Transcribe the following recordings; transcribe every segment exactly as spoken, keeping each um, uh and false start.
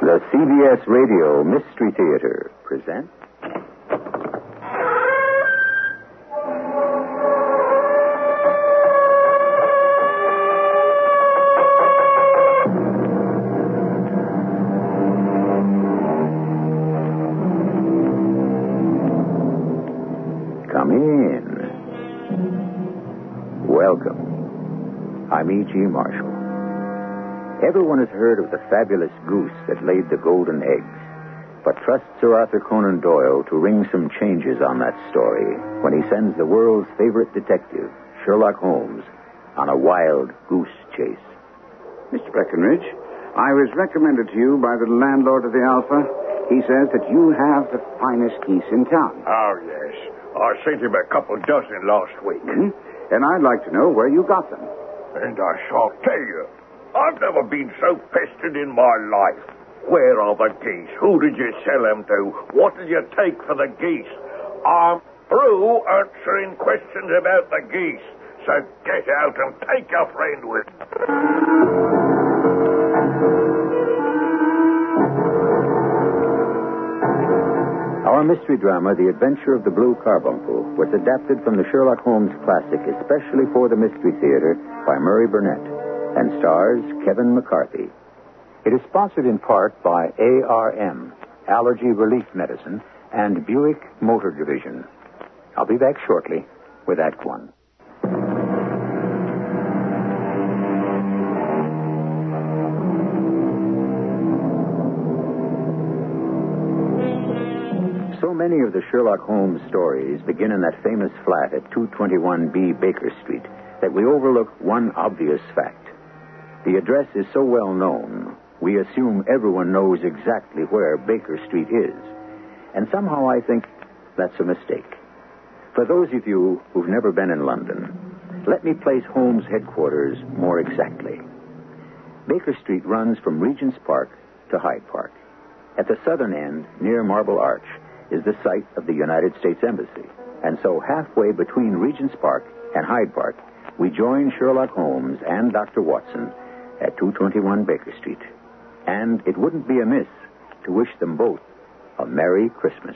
The C B S Radio Mystery Theater presents... Come in. Welcome. I'm E G. Marshall. Everyone has heard of the fabulous goose that laid the golden eggs, but trust Sir Arthur Conan Doyle to ring some changes on that story when he sends the world's favorite detective, Sherlock Holmes, on a wild goose chase. Mister Breckenridge, I was recommended to you by the landlord of the Alpha. He says that you have the finest geese in town. Oh, yes. I sent him a couple dozen last week. Mm-hmm. And I'd like to know where you got them. And I shall tell you. I've never been so pestered in my life. Where are the geese? Who did you sell them to? What did you take for the geese? I'm through answering questions about the geese. So get out and take your friend with you. Our mystery drama, The Adventure of the Blue Carbuncle, was adapted from the Sherlock Holmes classic especially for the Mystery Theater by Murray Burnett and stars Kevin McCarthy. It is sponsored in part by A R M, Allergy Relief Medicine, and Buick Motor Division. I'll be back shortly with Act One. So many of the Sherlock Holmes stories begin in that famous flat at two twenty-one B Baker Street that we overlook one obvious fact. The address is so well known, we assume everyone knows exactly where Baker Street is. And somehow I think that's a mistake. For those of you who've never been in London, let me place Holmes' headquarters more exactly. Baker Street runs from Regent's Park to Hyde Park. At the southern end, near Marble Arch, is the site of the United States Embassy. And so halfway between Regent's Park and Hyde Park, we join Sherlock Holmes and Doctor Watson at two twenty-one Baker Street. And it wouldn't be amiss to wish them both a Merry Christmas.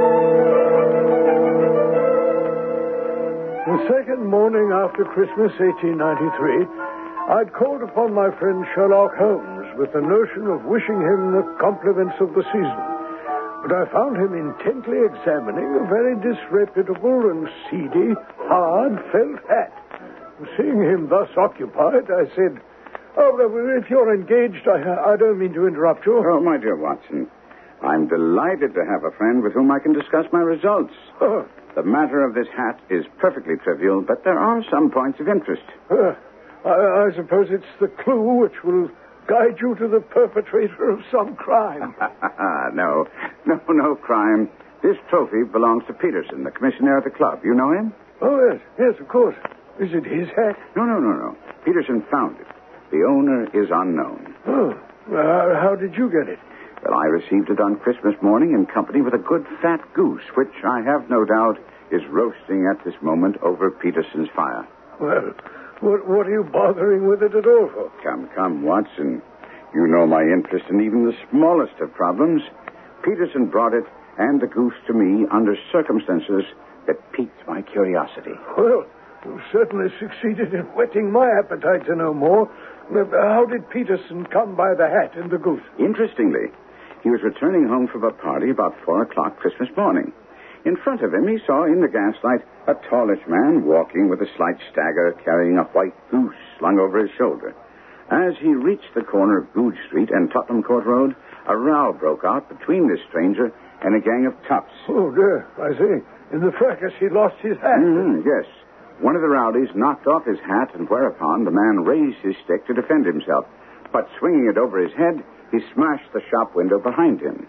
The second morning after Christmas, eighteen ninety-three, I'd called upon my friend Sherlock Holmes with the notion of wishing him the compliments of the season. But I found him intently examining a very disreputable and seedy, hard felt hat. Seeing him thus occupied, I said, "Oh, if you're engaged, I, I don't mean to interrupt you." Oh, my dear Watson, I'm delighted to have a friend with whom I can discuss my results. Oh. The matter of this hat is perfectly trivial, but there are some points of interest. Uh, I, I suppose it's the clue which will guide you to the perpetrator of some crime. no, no, no crime. This trophy belongs to Peterson, the commissioner of the club. You know him? Oh, yes, yes, of course. Is it his hat? No, no, no, no. Peterson found it. The owner is unknown. Oh, uh, how did you get it? Well, I received it on Christmas morning in company with a good fat goose, which I have no doubt is roasting at this moment over Peterson's fire. Well, what, what are you bothering with it at all for? Come, come, Watson. You know my interest in even the smallest of problems. Peterson brought it and the goose to me under circumstances that piqued my curiosity. Well, you certainly succeeded in whetting my appetite to know more. How did Peterson come by the hat and the goose? Interestingly, he was returning home from a party about four o'clock Christmas morning. In front of him, he saw in the gaslight a tallish man walking with a slight stagger, carrying a white goose slung over his shoulder. As he reached the corner of Goodge Street and Tottenham Court Road, a row broke out between this stranger and a gang of toughs. Oh, dear, I see. In the fracas, he lost his hat. Mm-hmm, yes. One of the rowdies knocked off his hat, and whereupon the man raised his stick to defend himself. But swinging it over his head, he smashed the shop window behind him.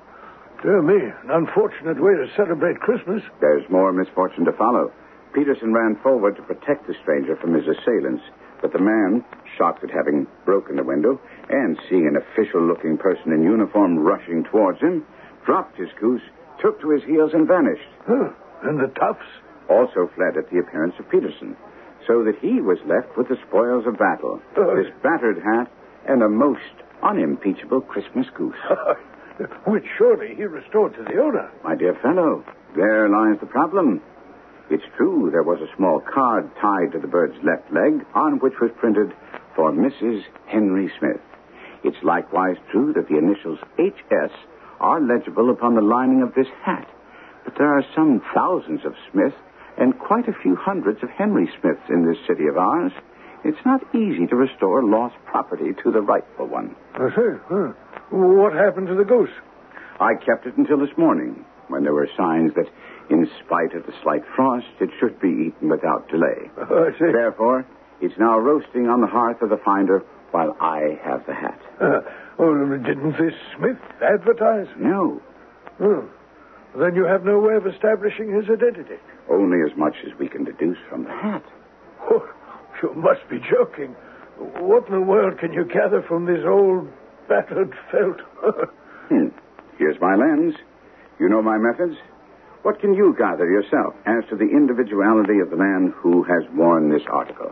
Dear me, an unfortunate way to celebrate Christmas. There's more misfortune to follow. Peterson ran forward to protect the stranger from his assailants, but the man, shocked at having broken the window and seeing an official-looking person in uniform rushing towards him, dropped his goose, took to his heels, and vanished. Huh. And the toughs? Also fled at the appearance of Peterson, so that he was left with the spoils of battle, Uh, this battered hat and a most unimpeachable Christmas goose. Which surely he restored to the owner. My dear fellow, there lies the problem. It's true there was a small card tied to the bird's left leg on which was printed, "For Missus Henry Smith." It's likewise true that the initials H S are legible upon the lining of this hat. But there are some thousands of Smiths and quite a few hundreds of Henry Smiths in this city of ours. It's not easy to restore lost property to the rightful one. I say, huh. What happened to the goose? I kept it until this morning, when there were signs that, in spite of the slight frost, it should be eaten without delay. I see. Therefore, it's now roasting on the hearth of the finder while I have the hat. Uh, oh, didn't this Smith advertise? No. Oh. Then you have no way of establishing his identity. Only as much as we can deduce from the hat. Oh, you must be joking. What in the world can you gather from this old, battered felt? hmm. Here's my lens. You know my methods. What can you gather yourself as to the individuality of the man who has worn this article?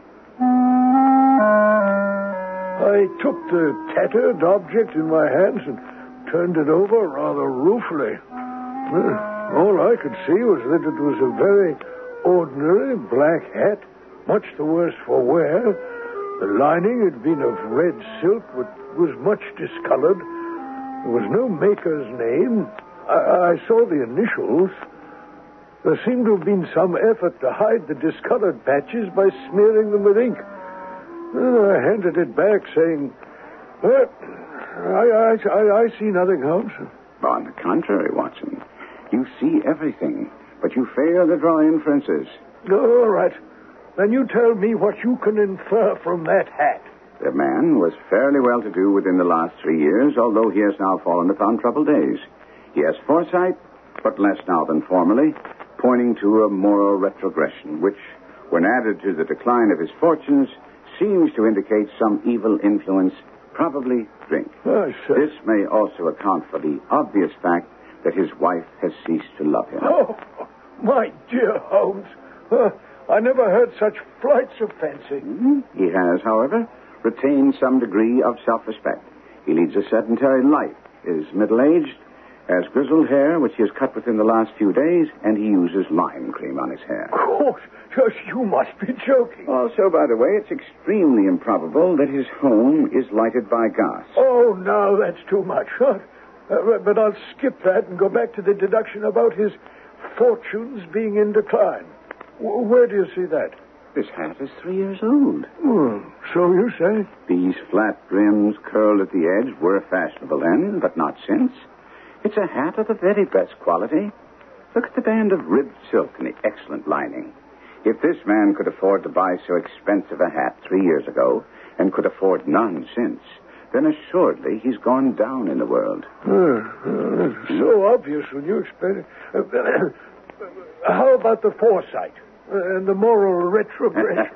I took the tattered object in my hands and turned it over rather ruefully. Well, all I could see was that it was a very ordinary black hat, much the worse for wear. The lining had been of red silk, but was much discolored. There was no maker's name. I, I saw the initials. There seemed to have been some effort to hide the discolored patches by smearing them with ink. Well, I handed it back, saying, well, I, I, I, I see nothing, Holmes. On the contrary, Watson, you see everything, but you fail to draw inferences. All right. Then you tell me what you can infer from that hat. The man was fairly well-to-do within the last three years, although he has now fallen upon troubled days. He has foresight, but less now than formerly, pointing to a moral retrogression, which, when added to the decline of his fortunes, seems to indicate some evil influence, probably drink. Oh, sure. This may also account for the obvious fact that his wife has ceased to love him. Oh, my dear Holmes. Uh, I never heard such flights of fancy. Mm-hmm. He has, however, retained some degree of self-respect. He leads a sedentary life, is middle-aged, has grizzled hair, which he has cut within the last few days, and he uses lime cream on his hair. Of course. You must be joking. Also, by the way, it's extremely improbable that his home is lighted by gas. Oh, no, that's too much. Huh? Uh, but I'll skip that and go back to the deduction about his fortunes being in decline. W- where do you see that? This hat is three years old. Oh, so you say? These flat brims curled at the edge were fashionable then, but not since. It's a hat of the very best quality. Look at the band of ribbed silk and the excellent lining. If this man could afford to buy so expensive a hat three years ago and could afford none since, then assuredly he's gone down in the world. Uh, uh, so obvious when you explain it. Uh, how about the foresight uh, and the moral retrogression?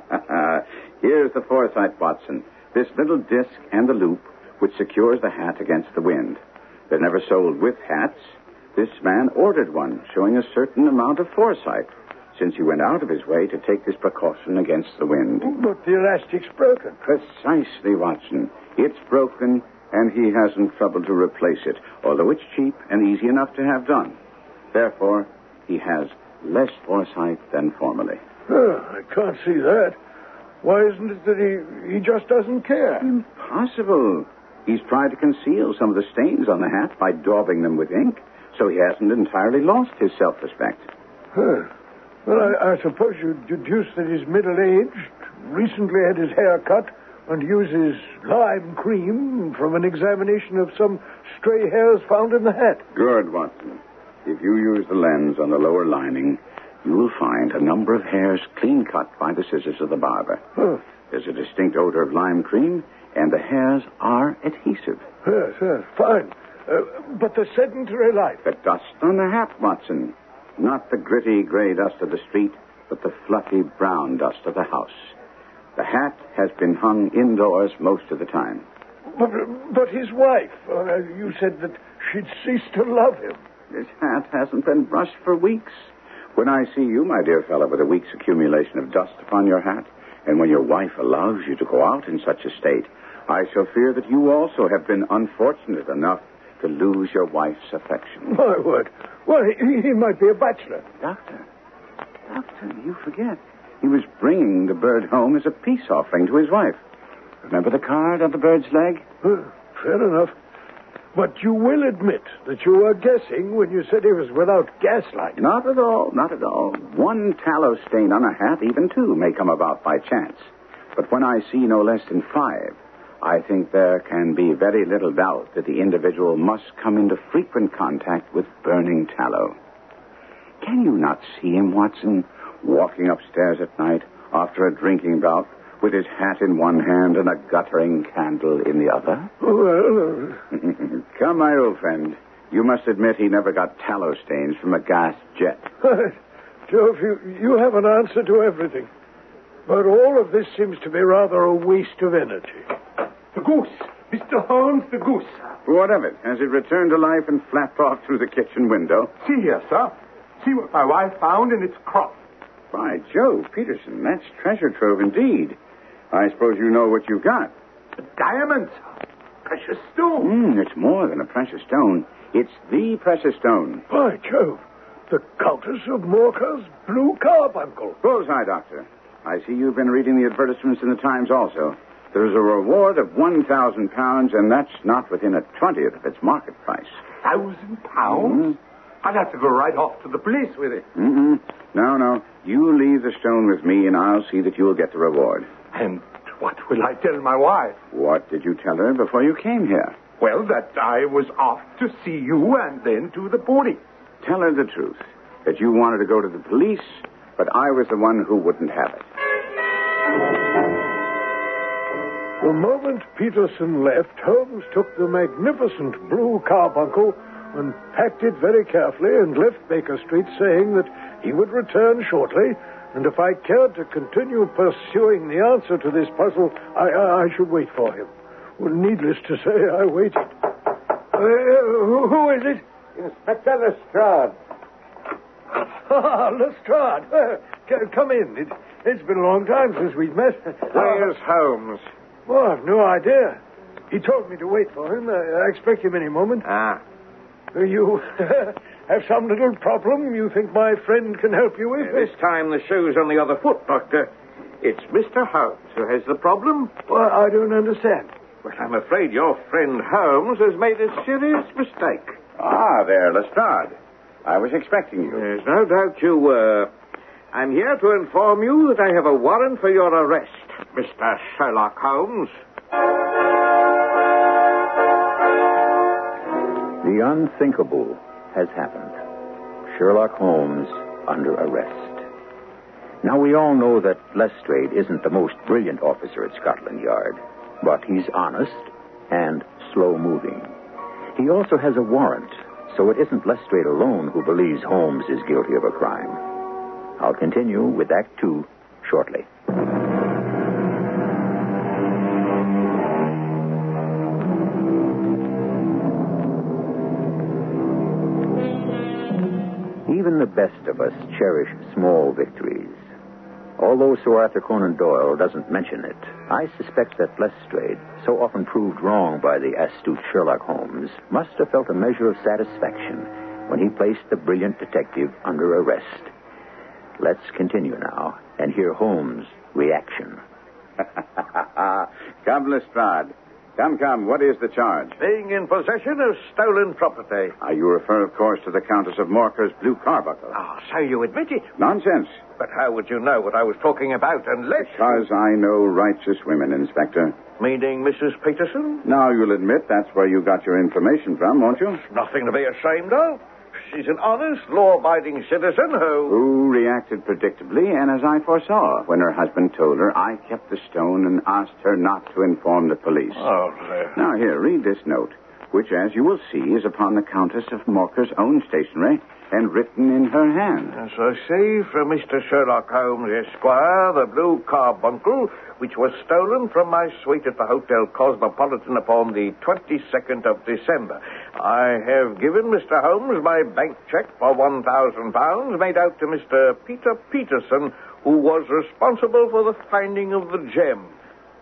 Here's the foresight, Watson. This little disc and the loop which secures the hat against the wind. They're never sold with hats. This man ordered one, showing a certain amount of foresight, since he went out of his way to take this precaution against the wind. But the elastic's broken. Precisely, Watson. It's broken, and he hasn't troubled to replace it, although it's cheap and easy enough to have done. Therefore, he has less foresight than formerly. Oh, I can't see that. Why isn't it that he, he just doesn't care? Impossible. He's tried to conceal some of the stains on the hat by daubing them with ink, so he hasn't entirely lost his self-respect. Huh. Well, I, I suppose you deduce that he's middle-aged, recently had his hair cut, and uses lime cream from an examination of some stray hairs found in the hat. Good, Watson. If you use the lens on the lower lining, you will find a number of hairs clean cut by the scissors of the barber. Huh. There's a distinct odor of lime cream, and the hairs are adhesive. Yes, yes, fine. Uh, but the sedentary life. The dust on the hat, Watson. Not the gritty gray dust of the street, but the fluffy brown dust of the house. The hat has been hung indoors most of the time. But, but his wife, uh, you said that she'd ceased to love him. This hat hasn't been brushed for weeks. When I see you, my dear fellow, with a week's accumulation of dust upon your hat, and when your wife allows you to go out in such a state, I shall fear that you also have been unfortunate enough to lose your wife's affection. My word. Well, he, he might be a bachelor. Doctor, Doctor, you forget. He was bringing the bird home as a peace offering to his wife. Remember the card on the bird's leg? Uh, fair enough. But you will admit that you were guessing when you said he was without gaslight. Not at all, not at all. One tallow stain on a hat, even two, may come about by chance. But when I see no less than five, I think there can be very little doubt that the individual must come into frequent contact with burning tallow. Can you not see him, Watson, walking upstairs at night after a drinking bout with his hat in one hand and a guttering candle in the other? Well... Uh... Come, my old friend. You must admit he never got tallow stains from a gas jet. Jove, you, you have an answer to everything. But all of this seems to be rather a waste of energy. The goose. Mister Holmes, the goose. What of it? Has it returned to life and flapped off through the kitchen window? See here, sir. See what my wife found in its crop. By Jove, Peterson, that's treasure trove indeed. I suppose you know what you've got. A diamond. Precious stone. Mm, it's more than a precious stone. It's the precious stone. By Jove, the Countess of Morcar's blue carbuncle. Bullseye, Doctor. I see you've been reading the advertisements in the Times also. There's a reward of one thousand pounds, and that's not within a twentieth of its market price. Thousand pounds? Mm-hmm. I'd have to go right off to the police with it. Mm-mm. No, no. You leave the stone with me, and I'll see that you'll get the reward. And what will I tell my wife? What did you tell her before you came here? Well, that I was off to see you and then to the police. Tell her the truth, that you wanted to go to the police, but I was the one who wouldn't have it. The moment Peterson left, Holmes took the magnificent blue carbuncle and packed it very carefully and left Baker Street saying that he would return shortly, and if I cared to continue pursuing the answer to this puzzle, I, I, I should wait for him. Well, needless to say, I waited. Uh, who, who is it? Inspector Lestrade. Ah, Lestrade. Uh, c- come in. It, it's been a long time since we've met. Where's Holmes? Well, I've no idea. He told me to wait for him. I, I expect him any moment. Ah. Uh, you have some little problem you think my friend can help you with? This time the shoe's on the other foot, Doctor. It's Mister Holmes who has the problem. Well, I don't understand. Well, I'm afraid your friend Holmes has made a serious mistake. Ah, there, Lestrade. I was expecting you. There's no doubt you were. I'm here to inform you that I have a warrant for your arrest, Mister Sherlock Holmes. The unthinkable has happened. Sherlock Holmes under arrest. Now, we all know that Lestrade isn't the most brilliant officer at Scotland Yard, but he's honest and slow-moving. He also has a warrant, so it isn't Lestrade alone who believes Holmes is guilty of a crime. I'll continue with Act Two shortly. Even the best of us cherish small victories. Although Sir Arthur Conan Doyle doesn't mention it, I suspect that Lestrade, so often proved wrong by the astute Sherlock Holmes, must have felt a measure of satisfaction when he placed the brilliant detective under arrest. Let's continue now and hear Holmes' reaction. Come, Lestrade. Come, come, what is the charge? Being in possession of stolen property. Ah, you refer, of course, to the Countess of Morcar's blue carbuncle. Oh, so you admit it. Nonsense. But how would you know what I was talking about unless... Because I know righteous women, Inspector. Meaning Missus Peterson? Now you'll admit that's where you got your information from, won't you? Nothing to be ashamed of. She's an honest, law-abiding citizen who... Who reacted predictably, and as I foresaw, when her husband told her, I kept the stone and asked her not to inform the police. Oh, there. Now, here, read this note, which, as you will see, is upon the Countess of Morcar's own stationery and written in her hand. As I see from Mister Sherlock Holmes, Esquire, the blue carbuncle, which was stolen from my suite at the Hotel Cosmopolitan upon the twenty-second of December. I have given Mister Holmes my bank check for one thousand pounds made out to Mister Peter Peterson, who was responsible for the finding of the gem.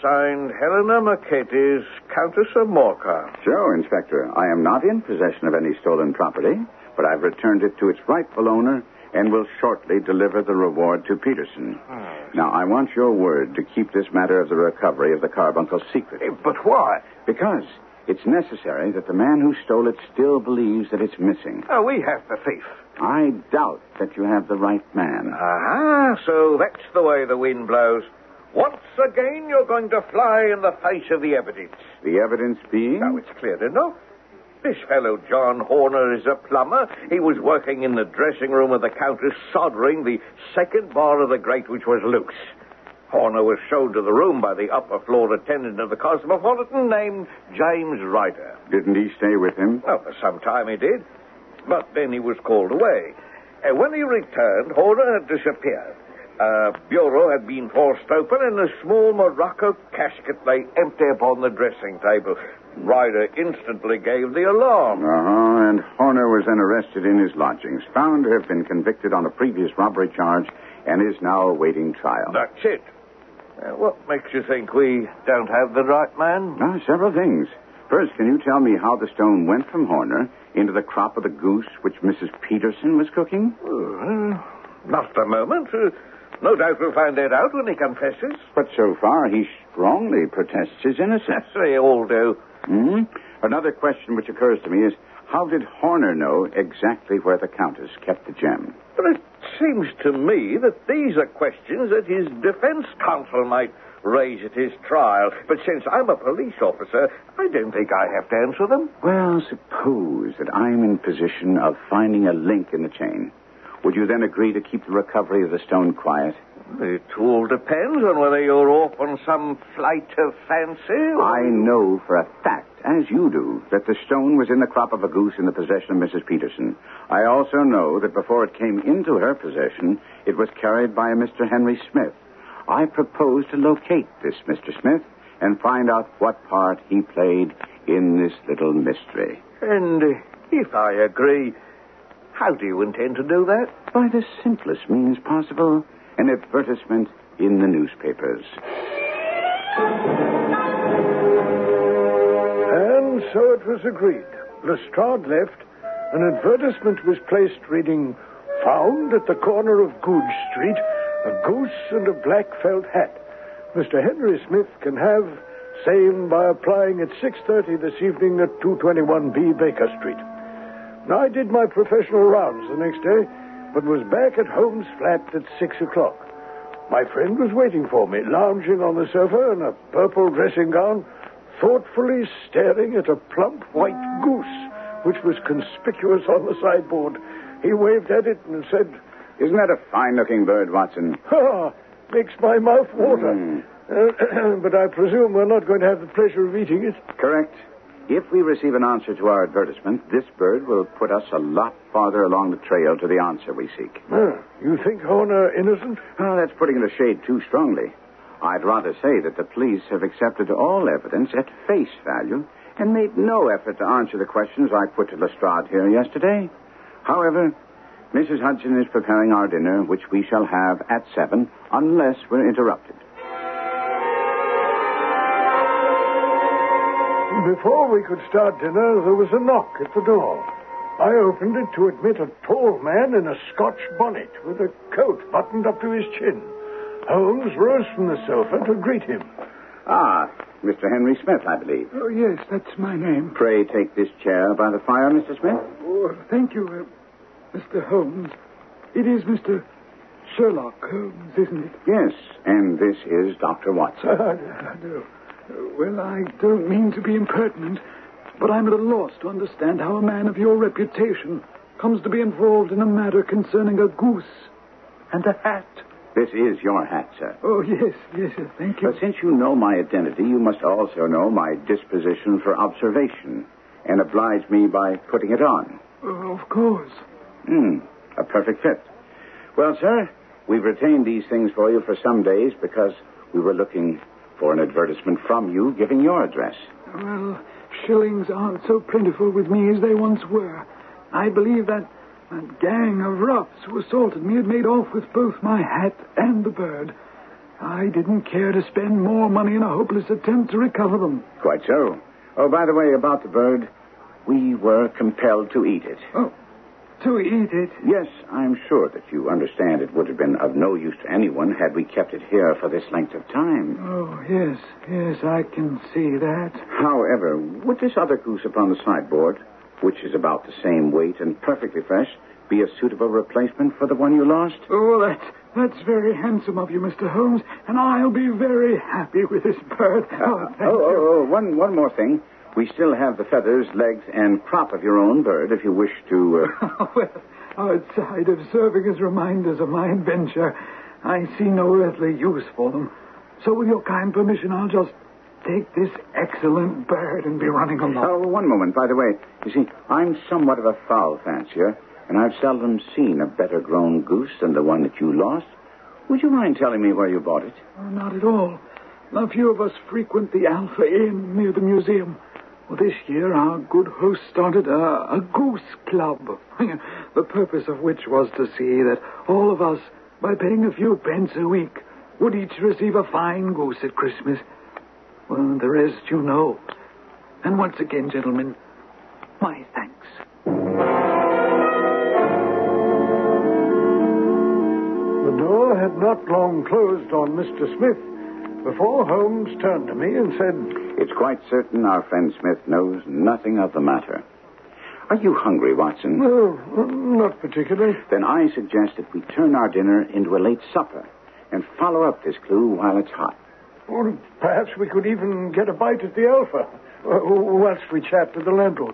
signed Helena Mercedes, Countess of Morcar. So, Inspector, I am not in possession of any stolen property, but I've returned it to its rightful owner and will shortly deliver the reward to Peterson. Oh. Now, I want your word to keep this matter of the recovery of the carbuncle secret. But why? Because it's necessary that the man who stole it still believes that it's missing. Oh, we have the thief. I doubt that you have the right man. Ah, so that's the way the wind blows. Once again, you're going to fly in the face of the evidence. The evidence being? Now, it's clear enough. This fellow, John Horner, is a plumber. He was working in the dressing room of the Countess, soldering the second bar of the grate, which was loose. Horner was shown to the room by the upper floor attendant of the Cosmopolitan named James Ryder. Didn't he stay with him? Well, for some time he did. But then he was called away. And when he returned, Horner had disappeared. A bureau had been forced open, and a small Morocco casket lay empty upon the dressing table. Ryder instantly gave the alarm. Uh-huh, and Horner was then arrested in his lodgings, found to have been convicted on a previous robbery charge, and is now awaiting trial. That's it. Uh, what makes you think we don't have the right man? Ah, several things. First, can you tell me how the stone went from Horner into the crop of the goose which Missus Peterson was cooking? Uh, not a moment. Uh, no doubt we'll find that out when he confesses. But so far, he strongly protests his innocence. They all do. Hmm? Another question which occurs to me is, how did Horner know exactly where the Countess kept the gem? But it seems to me that these are questions that his defense counsel might raise at his trial. But since I'm a police officer, I don't think I have to answer them. Well, suppose that I'm in position of finding a link in the chain. Would you then agree to keep the recovery of the stone quiet? It all depends on whether you're off on some flight of fancy or... I know for a fact, as you do, that the stone was in the crop of a goose in the possession of Missus Peterson. I also know that before it came into her possession, it was carried by a Mister Henry Smith. I propose to locate this Mister Smith and find out what part he played in this little mystery. And uh, if I agree, how do you intend to do that? By the simplest means possible, an advertisement in the newspapers. And so it was agreed. Lestrade left. An advertisement was placed reading, "Found at the corner of Goodge Street, a goose and a black felt hat. Mister Henry Smith can have same by applying at six thirty this evening at two twenty-one B Baker Street." Now, I did my professional rounds the next day, but was back at Holmes' flat at six o'clock. My friend was waiting for me, lounging on the sofa in a purple dressing gown, thoughtfully staring at a plump white goose, which was conspicuous on the sideboard. He waved at it and said, "Isn't that a fine-looking bird, Watson?" "Ha! Makes my mouth water. Mm. Uh, but I presume we're not going to have the pleasure of eating it." Correct. If we receive an answer to our advertisement, this bird will put us a lot farther along the trail to the answer we seek. Ah, you think Horner innocent? Oh, that's putting it a shade too strongly. I'd rather say that the police have accepted all evidence at face value and made no effort to answer the questions I put to Lestrade here yesterday. However, Missus Hudson is preparing our dinner, which we shall have at seven, unless we're interrupted. Before we could start dinner, there was a knock at the door. I opened it to admit a tall man in a Scotch bonnet with a coat buttoned up to his chin. Holmes rose from the sofa to greet him. Ah, Mister Henry Smith, I believe. Oh, yes, that's my name. Pray take this chair by the fire, Mister Smith. Oh, thank you, uh, Mister Holmes. It is Mister Sherlock Holmes, isn't it? Yes, and this is Doctor Watson. Uh, no. Well, I don't mean to be impertinent, but I'm at a loss to understand how a man of your reputation comes to be involved in a matter concerning a goose and a hat. This is your hat, sir. Oh, yes, yes, sir. Thank you. But since you know my identity, you must also know my disposition for observation and oblige me by putting it on. Oh, of course. Hmm, a perfect fit. Well, sir, we've retained these things for you for some days because we were looking for an advertisement from you giving your address. Well, shillings aren't so plentiful with me as they once were. I believe that that gang of roughs who assaulted me had made off with both my hat and the bird. I didn't care to spend more money in a hopeless attempt to recover them. Quite so. Oh, by the way, about the bird, we were compelled to eat it. Oh, to eat it? Yes, I'm sure that you understand it would have been of no use to anyone had we kept it here for this length of time. Oh, yes, yes, I can see that. However, would this other goose upon the sideboard, which is about the same weight and perfectly fresh, be a suitable replacement for the one you lost? Oh, that's, that's very handsome of you, Mister Holmes, and I'll be very happy with this bird. Oh, thank oh, you. oh, oh, one, one more thing. We still have the feathers, legs, and crop of your own bird, if you wish to... Uh... Well, outside of serving as reminders of my adventure, I see no earthly use for them. So with your kind permission, I'll just take this excellent bird and be running along. Oh, one moment, by the way. You see, I'm somewhat of a fowl fancier, and I've seldom seen a better-grown goose than the one that you lost. Would you mind telling me where you bought it? Oh, not at all. A few of us frequent the Alpha Inn near the museum. Well, this year, our good host started a, a goose club, the purpose of which was to see that all of us, by paying a few pence a week, would each receive a fine goose at Christmas. Well, the rest you know. And once again, gentlemen, my thanks. The door had not long closed on Mister Smith before Holmes turned to me and said, "It's quite certain our friend Smith knows nothing of the matter. Are you hungry, Watson?" "No, not particularly." "Then I suggest that we turn our dinner into a late supper and follow up this clue while it's hot." Or perhaps we could even get a bite at the Alpha, whilst we chat to the landlord.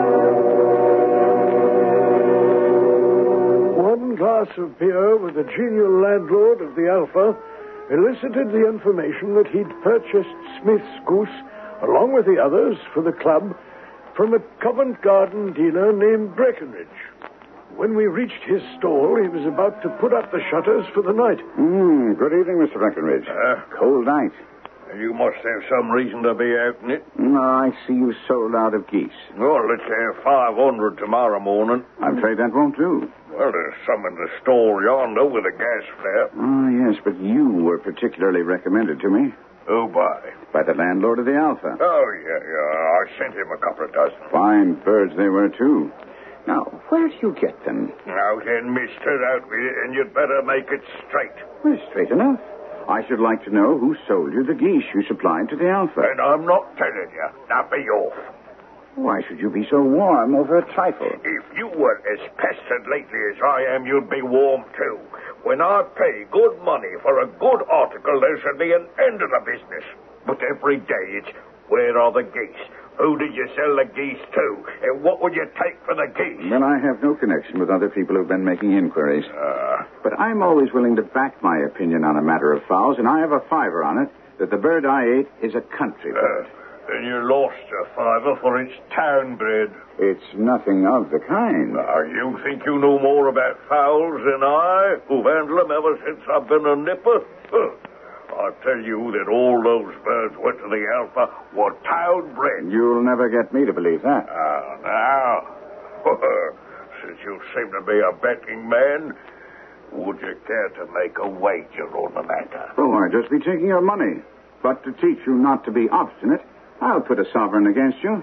One glass of beer with the genial landlord of the Alpha elicited the information that he'd purchased Smith's goose, along with the others, for the club, from a Covent Garden dealer named Breckenridge. When we reached his stall, he was about to put up the shutters for the night. Mm, good evening, Mister Breckenridge. Uh, Cold night. You must have some reason to be out in it. No, I see you sold out of geese. Well, let's have five hundred tomorrow morning. I'm afraid that won't do. Well, there's some in the store yonder with a gas flare. Oh, yes, but you were particularly recommended to me. Who by? By the landlord of the Alpha. Oh, yeah, yeah. I sent him a couple of dozen. Fine birds they were, too. Now, where do you get them? Now then, mister, out with it, and you'd better make it straight. Well, straight enough. I should like to know who sold you the geese you supplied to the Alpha. And I'm not telling you. Now be off. Why should you be so warm over a trifle? If you were as pestered lately as I am, you'd be warm, too. When I pay good money for a good article, there should be an end of the business. But every day it's, where are the geese? Who did you sell the geese to? And what would you take for the geese? Well, I have no connection with other people who've been making inquiries. Uh, but I'm always willing to back my opinion on a matter of fowls, and I have a fiver on it that the bird I ate is a country bird. Uh, and you lost a fiver for its town bred. It's nothing of the kind. Now, you think you know more about fowls than I, who've handled them ever since I've been a nipper? Huh. I tell you that all those birds went to the Alpha were town bred. You'll never get me to believe that. Ah, now, since you seem to be a betting man, would you care to make a wager on the matter? Oh, I'd just be taking your money. But to teach you not to be obstinate, I'll put a sovereign against you.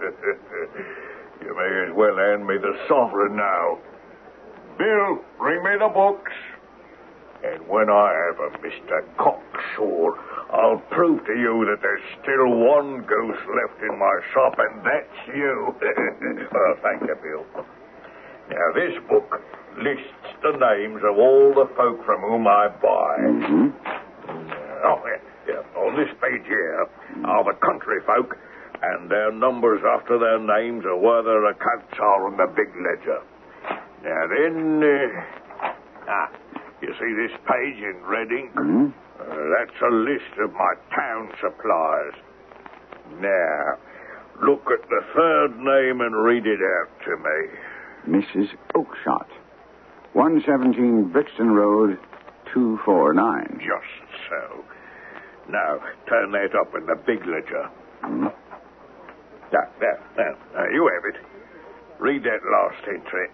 You may as well hand me the sovereign now. Bill, bring me the books. And when I have a Mister Cocksure, I'll prove to you that there's still one goose left in my shop, and that's you. Well, thank you, Bill. Now, this book lists the names of all the folk from whom I buy. Mm-hmm. Oh, yeah, yeah. On this page here are the country folk, and their numbers after their names are where their accounts are in the big ledger. Now, then... Uh, ah... You see this page in red ink? Mm-hmm. Uh, that's a list of my town suppliers. Now, look at the third name and read it out to me. Missus Oakshott. one seventeen Brixton Road, two four nine. Just so. Now, turn that up in the big ledger. Mm-hmm. There, there, there. Now, you have it. Read that last entry.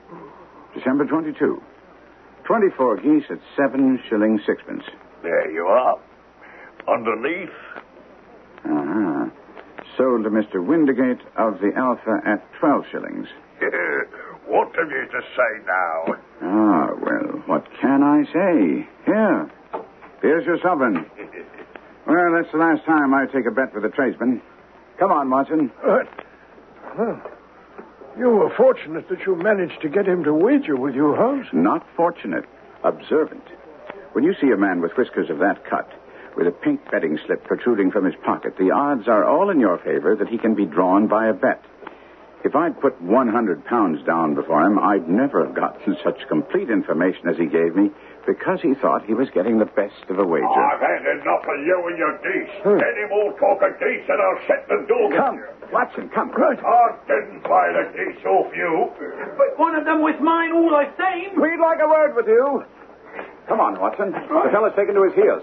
December twenty-second. Twenty-four geese at seven shillings sixpence. There you are. underneath. Uh-huh. Sold to Mister Windigate of the Alpha at twelve shillings. What have you to say now? Ah, well, what can I say? Here. Here's your sovereign. Well, that's the last time I take a bet with a tradesman. Come on, Watson. Uh, well, you were fortunate that you managed to get him to wager with you, Holmes. Not fortunate. Observant. When you see a man with whiskers of that cut, with a pink betting slip protruding from his pocket, the odds are all in your favor that he can be drawn by a bet. If I'd put one hundred pounds down before him, I'd never have gotten such complete information as he gave me, because he thought he was getting the best of a wager. I've had enough of you and your geese. Hmm. Any more talk of geese and I'll shut the door. Come, Watson, come. Right. I didn't buy the geese off you. But one of them was mine all the same. We'd like a word with you. Come on, Watson. The fellow's taken to his heels.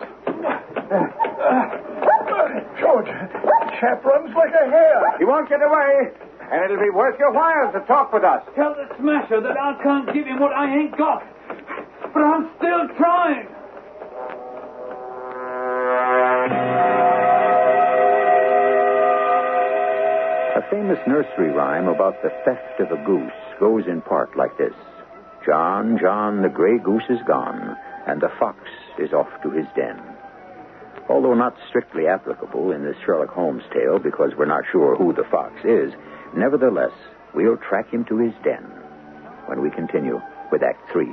George, that chap runs like a hare. He won't get away, and it'll be worth your while to talk with us. Tell the smasher that I can't give him what I ain't got. But I'm still trying. A famous nursery rhyme about the theft of a goose goes in part like this. John, John, the gray goose is gone, and the fox is off to his den. Although not strictly applicable in this Sherlock Holmes tale because we're not sure who the fox is, nevertheless, we'll track him to his den when we continue with Act Three.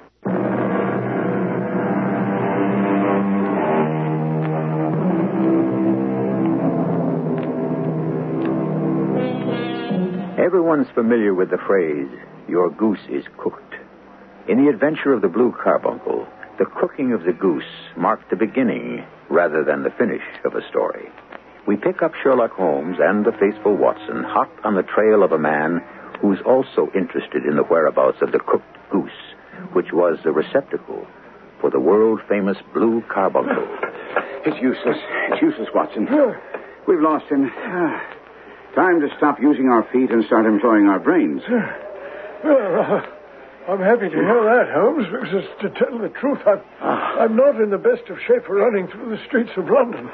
Everyone's familiar with the phrase, your goose is cooked. In The Adventure of the Blue Carbuncle, the cooking of the goose marked the beginning rather than the finish of a story. We pick up Sherlock Holmes and the faithful Watson hot on the trail of a man who's also interested in the whereabouts of the cooked goose, which was the receptacle for the world-famous Blue Carbuncle. It's useless. It's useless, Watson. We've lost him. Time to stop using our feet and start employing our brains. Well, uh, I'm happy to hear that, Holmes, because to tell the truth, I'm, I'm not in the best of shape for running through the streets of London.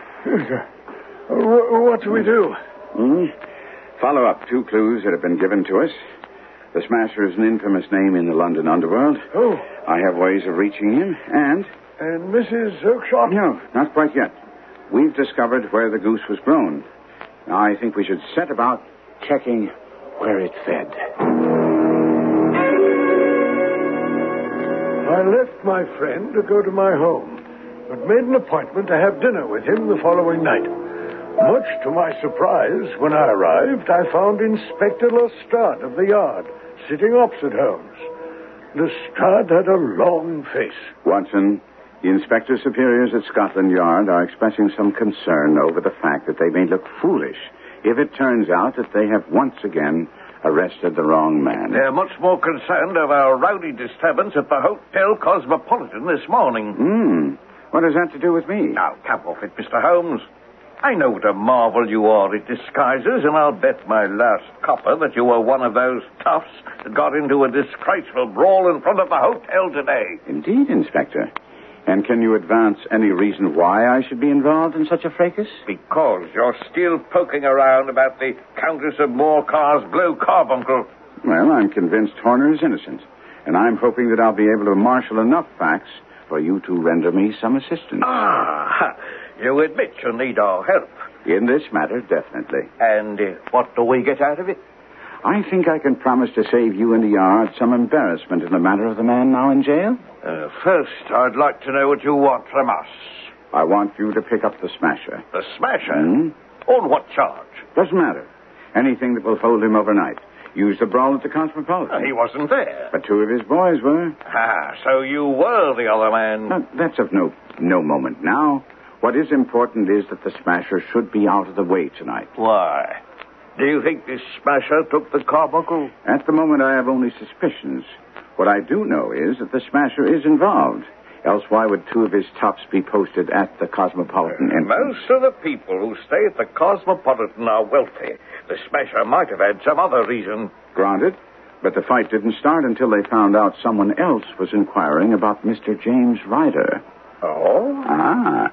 What do we do? Hmm? Follow up two clues that have been given to us. The Smasher is an infamous name in the London underworld. Oh. I have ways of reaching him, and... And Missus Oakshott? No, not quite yet. We've discovered where the goose was grown. Now, I think we should set about checking where it fed. I left my friend to go to my home, but made an appointment to have dinner with him the following night. Much to my surprise, when I arrived, I found Inspector Lestrade of the Yard sitting opposite Holmes. Lestrade had a long face. Watson, the Inspector Superiors at Scotland Yard are expressing some concern over the fact that they may look foolish if it turns out that they have once again arrested the wrong man. They're much more concerned of our rowdy disturbance at the Hotel Cosmopolitan this morning. Hmm. What has that to do with me? Now, come off it, Mister Holmes. I know what a marvel you are at disguises, and I'll bet my last copper that you were one of those toughs that got into a disgraceful brawl in front of the hotel today. Indeed, Inspector. And can you advance any reason why I should be involved in such a fracas? Because you're still poking around about the Countess of Morcar's Blue Carbuncle. Well, I'm convinced Horner is innocent, and I'm hoping that I'll be able to marshal enough facts for you to render me some assistance. Ah, you admit you need our help. In this matter, definitely. And uh, what do we get out of it? I think I can promise to save you and the Yard some embarrassment in the matter of the man now in jail. Uh, first, I'd like to know what you want from us. I want you to pick up the Smasher. The Smasher? Mm-hmm. On what charge? Doesn't matter. Anything that will hold him overnight. Use the brawl at the Cosmopolitan. Uh, he wasn't there. But two of his boys were. Ah, so you were the other man. No, that's of no, no moment now. What is important is that the Smasher should be out of the way tonight. Why? Do you think this Smasher took the carbuncle? At the moment, I have only suspicions. What I do know is that the Smasher is involved. Else why would two of his tops be posted at the Cosmopolitan Uh, entrance? most of the people who stay at the Cosmopolitan are wealthy. The Smasher might have had some other reason. Granted. But the fight didn't start until they found out someone else was inquiring about Mister James Ryder. Oh? Ah.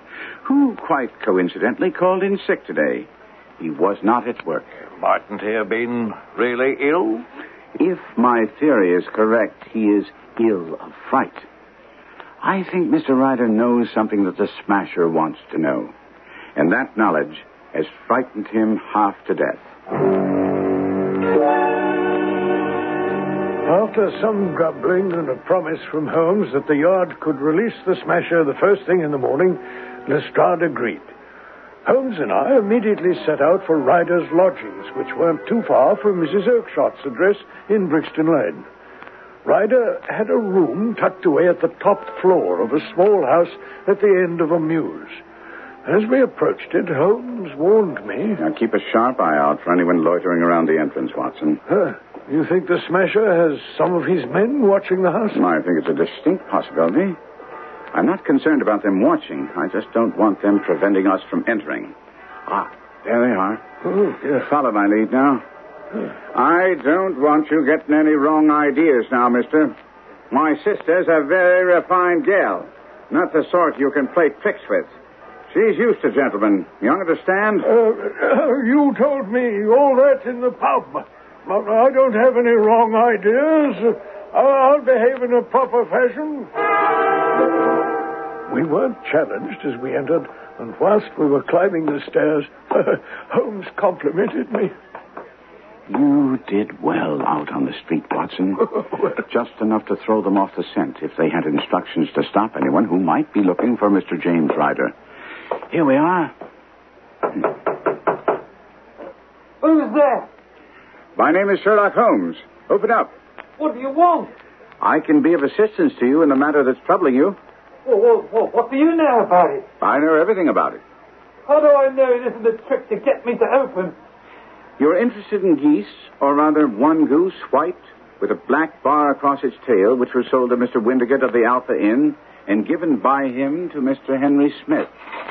who quite coincidentally called in sick today. He was not at work. Mightn't he have been really ill? If my theory is correct, he is ill of fright. I think Mister Ryder knows something that the smasher wants to know. And that knowledge has frightened him half to death. After some grumbling and a promise from Holmes that the yard could release the smasher the first thing in the morning, Lestrade agreed. Holmes and I immediately set out for Ryder's lodgings, which weren't too far from Missus Oakshot's address in Brixton Lane. Ryder had a room tucked away at the top floor of a small house at the end of a mews. As we approached it, Holmes warned me... Now keep a sharp eye out for anyone loitering around the entrance, Watson. Huh. You think the smasher has some of his men watching the house? I think it's a distinct possibility. I'm not concerned about them watching. I just don't want them preventing us from entering. Ah, there they are. Oh, yes. Follow my lead now. I don't want you getting any wrong ideas now, mister. My sister's a very refined gal. Not the sort you can play tricks with. She's used to gentlemen. You understand? Uh, uh, you told me all that in the pub. I don't have any wrong ideas. I'll behave in a proper fashion. We weren't challenged as we entered, and whilst we were climbing the stairs, Holmes complimented me. You did well out on the street, Watson. Just enough to throw them off the scent if they had instructions to stop anyone who might be looking for Mister James Ryder. Here we are. Who's there? My name is Sherlock Holmes. Open up. What do you want? I can be of assistance to you in the matter that's troubling you. Well, well, well, what do you know about it? I know everything about it. How do I know it isn't a trick to get me to open? You're interested in geese, or rather one goose, white, with a black bar across its tail, which was sold to Mister Windigate of the Alpha Inn and given by him to Mister Henry Smith.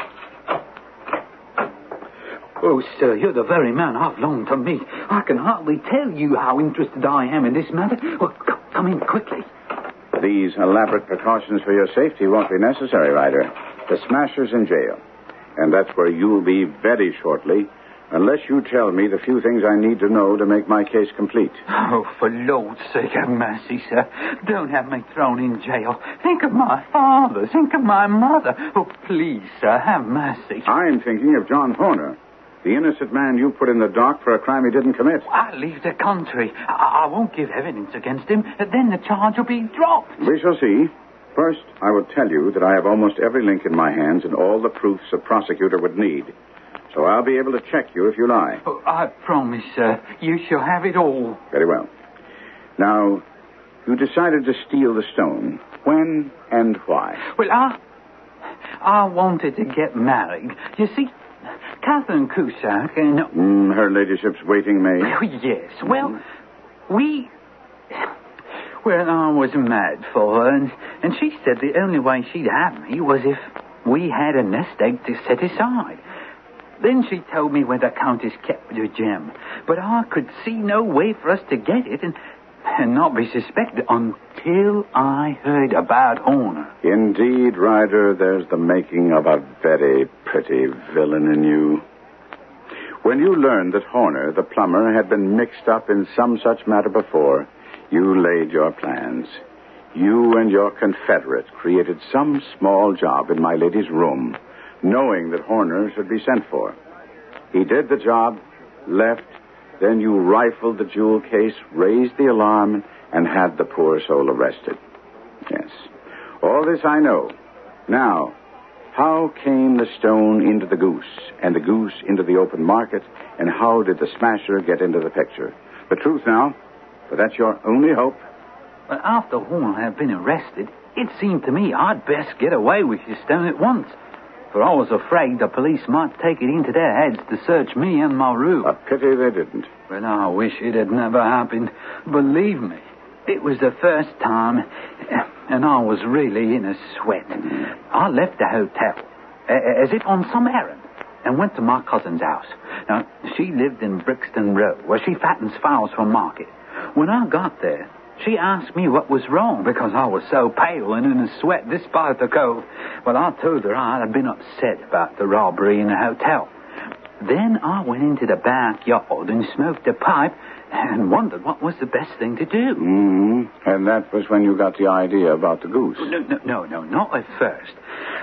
Oh, sir, you're the very man I've longed to meet. I can hardly tell you how interested I am in this matter. Well, c- come in quickly. These elaborate precautions for your safety won't be necessary, Ryder. The smasher's in jail. And that's where you'll be very shortly, unless you tell me the few things I need to know to make my case complete. Oh, for Lord's sake, have mercy, sir. Don't have me thrown in jail. Think of my father. Think of my mother. Oh, please, sir, have mercy. I'm thinking of John Horner, the innocent man you put in the dock for a crime he didn't commit. I leave the country. I, I won't give evidence against him. Then the charge will be dropped. We shall see. First, I will tell you that I have almost every link in my hands and all the proofs a prosecutor would need. So I'll be able to check you if you lie. Oh, I promise, sir. You shall have it all. Very well. Now, you decided to steal the stone. When and why? Well, I... I wanted to get married. You see, Catherine Cusack and... Mm, her ladyship's waiting maid. Oh, yes. Well, we... Well, I was mad for her, and, and she said the only way she'd have me was if we had a nest egg to set aside. Then she told me where the Countess kept her gem, but I could see no way for us to get it and, and not be suspected until I heard about Horner. Indeed, Ryder, there's the making of a very pretty villain in you. When you learned that Horner, the plumber, had been mixed up in some such matter before, you laid your plans. You and your confederate created some small job in my lady's room, knowing that Horner should be sent for. He did the job, left, then you rifled the jewel case, raised the alarm, and had the poor soul arrested. Yes, all this I know. Now, how came the stone into the goose, and the goose into the open market, and how did the smasher get into the picture? The truth now, for that's your only hope. But after Horner had been arrested, it seemed to me I'd best get away with the stone at once. For I was afraid the police might take it into their heads to search me and my room. A pity they didn't. Well, I wish it had never happened. Believe me, it was the first time, and I was really in a sweat. I left the hotel, as if on some errand, and went to my cousin's house. Now, she lived in Brixton Road, where she fattens fowls for market. When I got there, She asked me what was wrong because I was so pale and in a sweat despite the cold. Well, I told her I had been upset about the robbery in the hotel. Then I went into the backyard and smoked a pipe and wondered what was the best thing to do. Mm-hmm. And that was when you got the idea about the goose. No, no, no, no, not at first.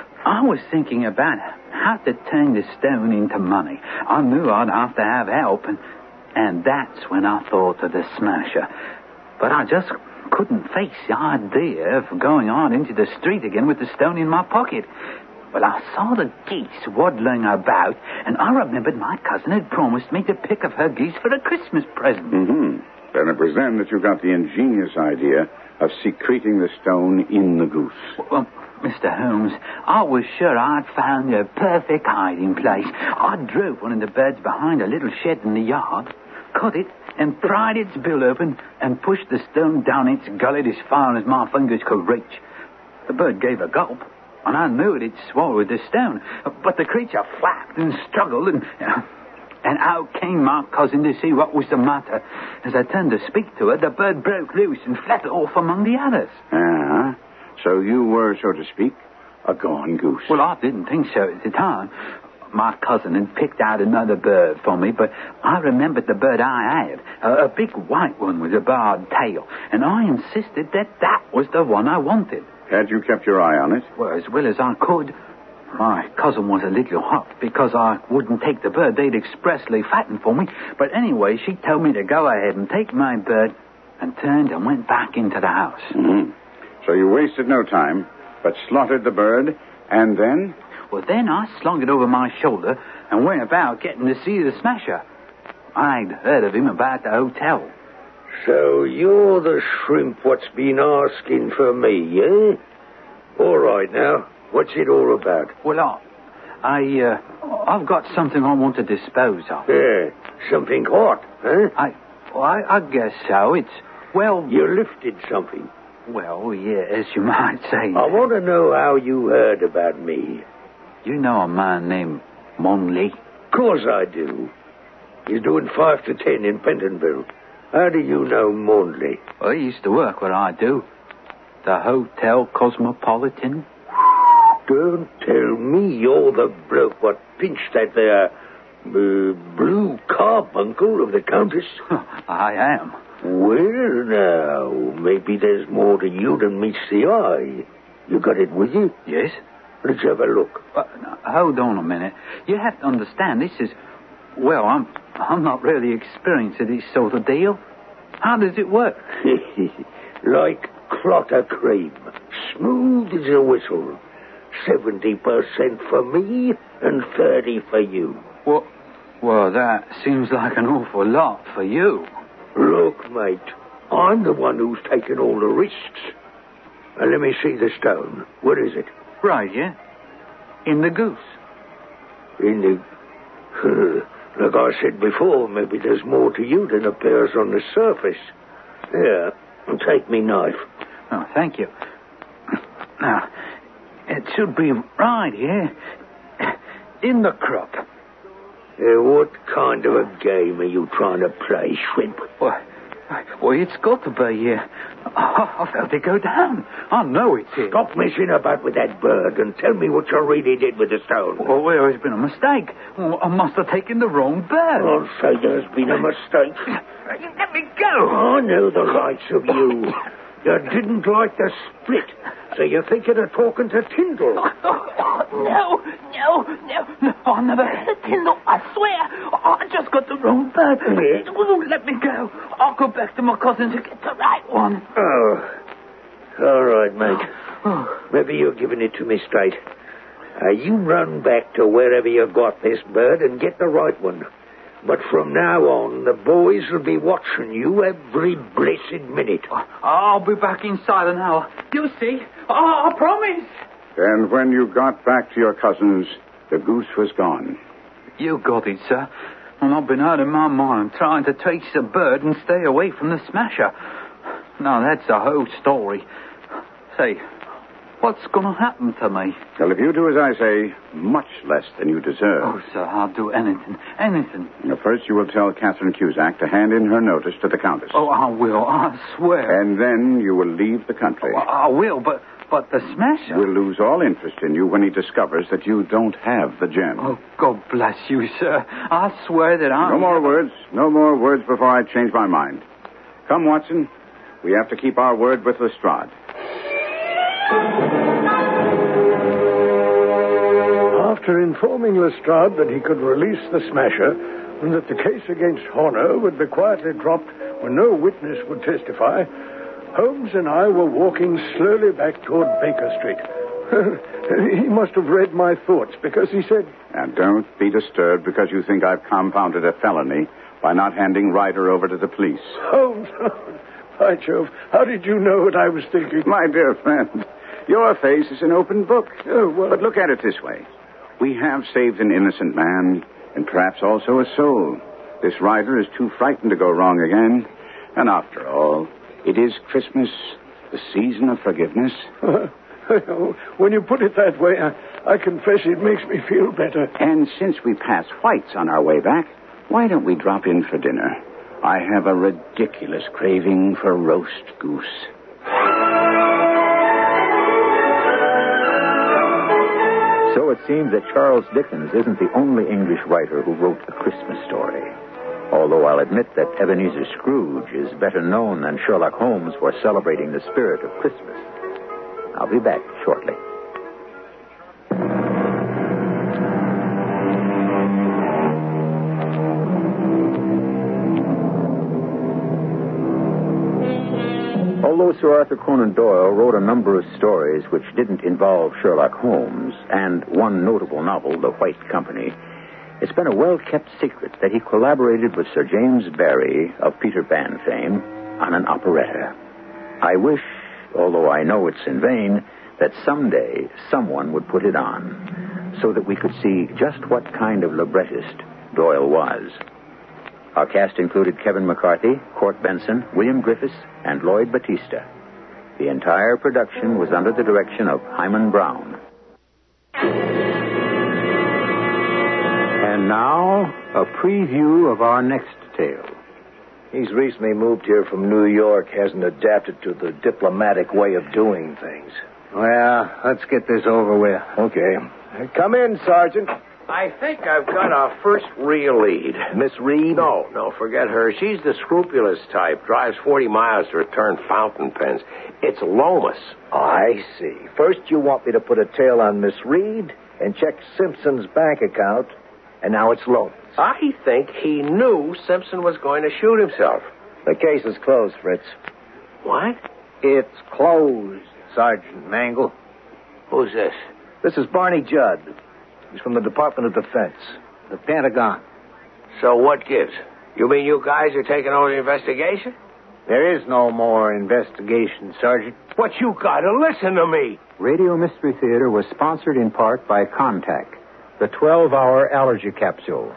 I was thinking about how to turn the stone into money. I knew I'd have to have help, and, and that's when I thought of the smasher. But I just couldn't face the idea of going on into the street again with the stone in my pocket. Well, I saw the geese waddling about, and I remembered my cousin had promised me to pick up her geese for a Christmas present. Mm-hmm. And it was then that you got the ingenious idea of secreting the stone in the goose. Well, Mister Holmes, I was sure I'd found a perfect hiding place. I drove one of the birds behind a little shed in the yard, cut it, and pried its bill open and pushed the stone down its gullet as far as my fingers could reach. The bird gave a gulp, and I knew it had swallowed the stone. But the creature flapped and struggled, and, uh, and out came my cousin to see what was the matter. As I turned to speak to her, the bird broke loose and fled off among the others. Ah, so you were, so to speak, a gone goose. Well, I didn't think so at the time. My cousin had picked out another bird for me, but I remembered the bird I had, a, a big white one with a barred tail, and I insisted that that was the one I wanted. Had you kept your eye on it? Well, as well as I could. My cousin was a little hot because I wouldn't take the bird they'd expressly fattened for me, but anyway, she told me to go ahead and take my bird and turned and went back into the house. Mm-hmm. So you wasted no time, but slaughtered the bird, and then? Well, then I slung it over my shoulder and went about getting to see the smasher. I'd heard of him about the hotel. So you're the shrimp what's been asking for me, eh? All right, now, what's it all about? Well, I, I, uh, I've got something I want to dispose of. Yeah, something hot, huh? I, well, I, I guess so. It's, well... You lifted something. Well, yeah, as you might say. I want to know how you heard about me. You know a man named Monley? Of course I do. He's doing five to ten in Pentonville. How do you know Monley? Well, he used to work where I do. The Hotel Cosmopolitan. Don't tell me you're the bloke what pinched that there uh, blue carbuncle of the Countess. I am. Well, now, maybe there's more to you than meets the eye. You got it with you? Yes. Let's have a look. Uh, now, hold on a minute. You have to understand, this is... Well, I'm I'm not really experienced at this sort of deal. How does it work? Like clotter cream. Smooth as a whistle. Seventy percent for me and thirty for you. Well, well, that seems like an awful lot for you. Look, mate, I'm the one who's taken all the risks. Now, let me see the stone. What is it? Right, yeah? In the goose. In the... Like I said before, maybe there's more to you than appears on the surface. Here, take me knife. Oh, thank you. Now, it should be right here. In the crop. Uh, what kind of a game are you trying to play, Shrimp? Well, well it's got to be here. I, I felt it go down. I know it's here. Stop messing about with that bird and tell me what you really did with the stone. Well, there has been a mistake. Well, I must have taken the wrong bird. I'll say there's been a mistake. Let me go. I know the likes of you. You didn't like the split, so you're thinking of talking to Tyndall. Oh, oh, no, no, no, no, I never hit Tyndall, I swear. I just got the wrong bird. Yeah. Oh, let me go. I'll go back to my cousin to get the right one. Oh, all right, mate. Maybe you're giving it to me straight. Uh, you run back to wherever you got this bird and get the right one. But from now on, the boys will be watching you every blessed minute. I'll be back inside an hour. You'll see. Oh, I promise. And when you got back to your cousins, the goose was gone. You got it, sir. And I've been out of my mind trying to chase the bird and stay away from the smasher. Now, that's the whole story. Say, What's going to happen to me? Well, if you do as I say, much less than you deserve. Oh, sir, I'll do anything. Anything. Now, first, you will tell Catherine Cusack to hand in her notice to the Countess. Oh, I will. I swear. And then you will leave the country. Oh, I will, but but the smasher... Will lose all interest in you when he discovers that you don't have the gem. Oh, God bless you, sir. I swear that I... No more words. No more words before I change my mind. Come, Watson. We have to keep our word with Lestrade. After informing Lestrade that he could release the smasher and that the case against Horner would be quietly dropped when no witness would testify, Holmes and I were walking slowly back toward Baker Street. He must have read my thoughts because he said... And don't be disturbed because you think I've compounded a felony by not handing Ryder over to the police. Holmes, by Jove, how did you know what I was thinking? My dear friend, your face is an open book. Oh, well... But look at it this way. We have saved an innocent man and perhaps also a soul. This Ryder is too frightened to go wrong again. And after all, it is Christmas, the season of forgiveness. When you put it that way, I, I confess it makes me feel better. And since we pass White's on our way back, why don't we drop in for dinner? I have a ridiculous craving for roast goose. So it seems that Charles Dickens isn't the only English writer who wrote a Christmas story. Although I'll admit that Ebenezer Scrooge is better known than Sherlock Holmes for celebrating the spirit of Christmas. I'll be back shortly. Although Sir Arthur Conan Doyle wrote a number of stories which didn't involve Sherlock Holmes, and one notable novel, The White Company, it's been a well-kept secret that he collaborated with Sir James Barrie of Peter Pan fame on an operetta. I wish, although I know it's in vain, that someday someone would put it on so that we could see just what kind of librettist Doyle was. Our cast included Kevin McCarthy, Court Benson, William Griffiths, and Lloyd Battista. The entire production was under the direction of Hyman Brown. And now, a preview of our next tale. He's recently moved here from New York, hasn't adapted to the diplomatic way of doing things. Well, let's get this over with. Okay. Come in, Sergeant. I think I've got our first real lead. Miss Reed? No, no, forget her. She's the scrupulous type. Drives forty miles to return fountain pens. It's Lomas. I see. First you want me to put a tail on Miss Reed and check Simpson's bank account, and now it's Lomas. I think he knew Simpson was going to shoot himself. The case is closed, Fritz. What? It's closed, Sergeant Mangle. Who's this? This is Barney Judd. He's from the Department of Defense. The Pentagon. So what gives? You mean you guys are taking over the investigation? There is no more investigation, Sergeant. But you gotta listen to me. Radio Mystery Theater was sponsored in part by Contact, the twelve-hour allergy capsule.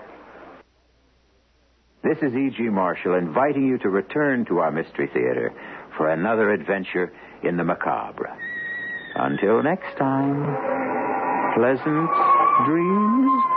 This is E G. Marshall inviting you to return to our Mystery Theater for another adventure in the macabre. Until next time, pleasant dreams.